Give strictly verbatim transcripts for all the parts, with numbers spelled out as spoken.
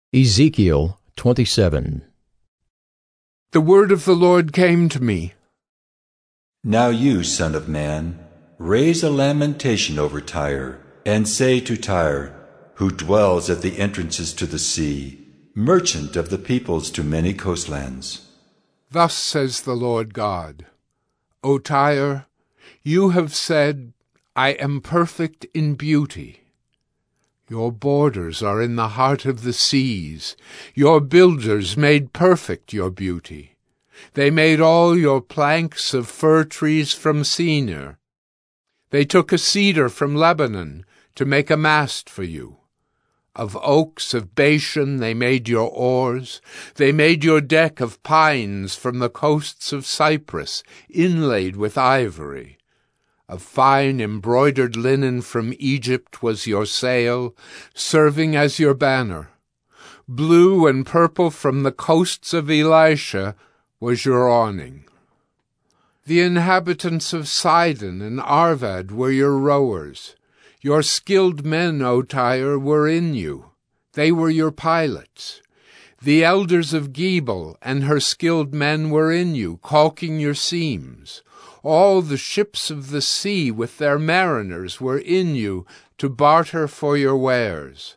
Ezekiel twenty-seven. The word of the Lord came to me. Now you, son of man, raise a lamentation over Tyre, and say to Tyre, who dwells at the entrances to the sea, merchant of the peoples to many coastlands. Thus says the Lord God, O Tyre, you have said, I am perfect in beauty. Your borders are in the heart of the seas. Your builders made perfect your beauty. They made all your planks of fir trees from Senir. They took a cedar from Lebanon to make a mast for you. Of oaks of Bashan they made your oars. They made your deck of pines from the coasts of Cyprus, inlaid with ivory. Of fine embroidered linen from Egypt was your sail, serving as your banner. Blue and purple from the coasts of Elisha was your awning. The inhabitants of Sidon and Arvad were your rowers. Your skilled men, O Tyre, were in you. They were your pilots. The elders of Gebal and her skilled men were in you, caulking your seams. All the ships of the sea with their mariners were in you to barter for your wares.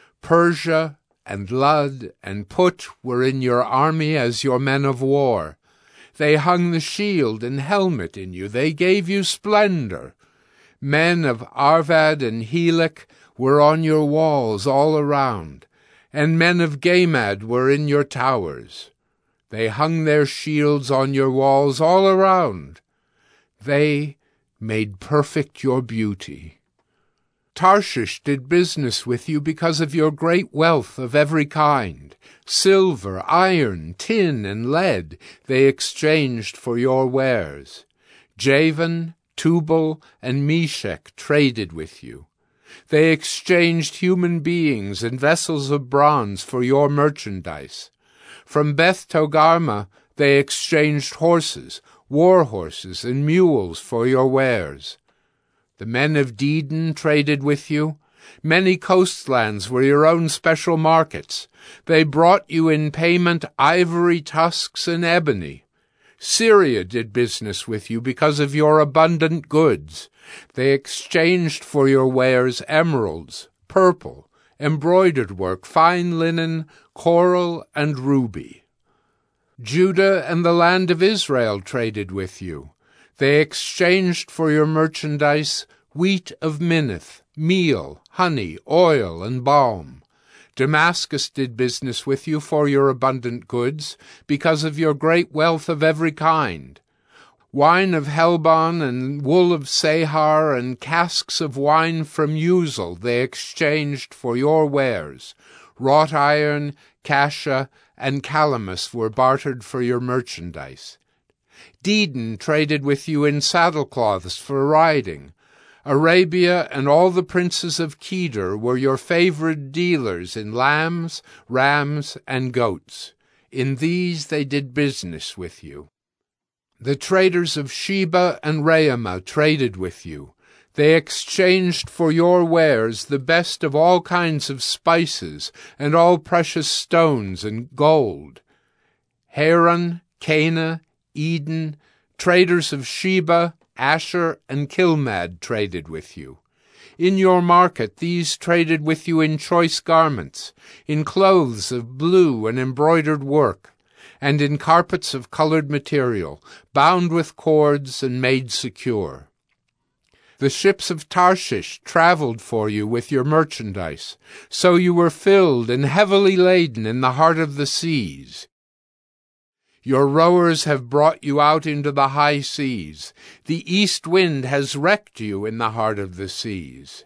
Persia and Lud and Put were in your army as your men of war. They hung the shield and helmet in you. They gave you splendor. Men of Arvad and Helek were on your walls all around, and men of Gamad were in your towers. They hung their shields on your walls all around. They made perfect your beauty. Tarshish did business with you because of your great wealth of every kind. Silver, iron, tin, and lead they exchanged for your wares. Javan, Tubal, and Meshech traded with you. They exchanged human beings and vessels of bronze for your merchandise. From Beth Togarmah they exchanged horses, war horses, and mules for your wares. The men of Dedan traded with you. Many coastlands were your own special markets. They brought you in payment ivory tusks and ebony. Syria did business with you because of your abundant goods. They exchanged for your wares emeralds, purple, embroidered work, fine linen, coral, and ruby. Judah and the land of Israel traded with you. They exchanged for your merchandise wheat of Minnith, meal, honey, oil, and balm. Damascus did business with you for your abundant goods, because of your great wealth of every kind. Wine of Helbon and wool of Sehar and casks of wine from Uzal they exchanged for your wares. Wrought iron, cassia, and calamus were bartered for your merchandise. Dedan traded with you in saddlecloths for riding. Arabia and all the princes of Kedar were your favored dealers in lambs, rams, and goats. In these they did business with you. The traders of Sheba and Raamah traded with you. They exchanged for your wares the best of all kinds of spices and all precious stones and gold. Haran, Cana, Eden, traders of Sheba, Asher, and Kilmad traded with you. In your market these traded with you in choice garments, in clothes of blue and embroidered work, and in carpets of colored material, bound with cords and made secure. The ships of Tarshish traveled for you with your merchandise, so you were filled and heavily laden in the heart of the seas. Your rowers have brought you out into the high seas. The east wind has wrecked you in the heart of the seas.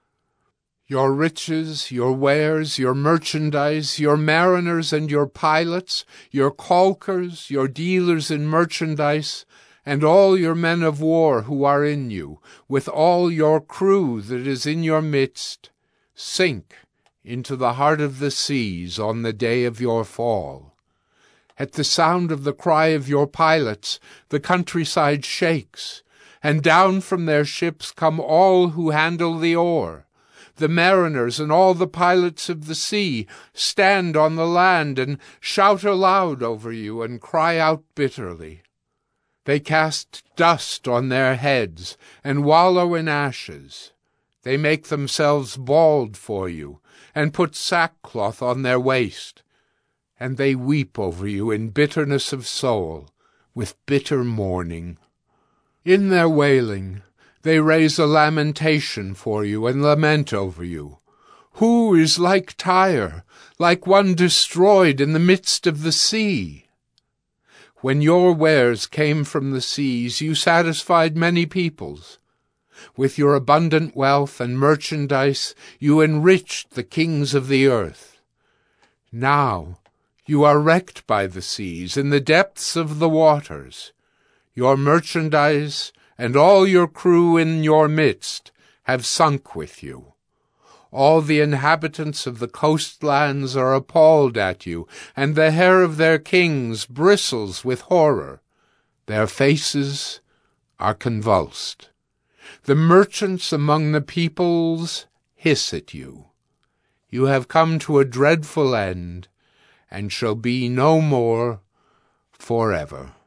Your riches, your wares, your merchandise, your mariners and your pilots, your caulkers, your dealers in merchandise, and all your men of war who are in you, with all your crew that is in your midst, sink into the heart of the seas on the day of your fall. At the sound of the cry of your pilots, the countryside shakes, and down from their ships come all who handle the oar. The mariners and all the pilots of the sea stand on the land and shout aloud over you and cry out bitterly. They cast dust on their heads and wallow in ashes. They make themselves bald for you and put sackcloth on their waist. And they weep over you in bitterness of soul, with bitter mourning. In their wailing they raise a lamentation for you and lament over you. Who is like Tyre, like one destroyed in the midst of the sea? When your wares came from the seas, you satisfied many peoples. With your abundant wealth and merchandise, you enriched the kings of the earth. Now you are wrecked by the seas in the depths of the waters. Your merchandise and all your crew in your midst have sunk with you. All the inhabitants of the coastlands are appalled at you, and the hair of their kings bristles with horror. Their faces are convulsed. The merchants among the peoples hiss at you. You have come to a dreadful end, and shall be no more forever.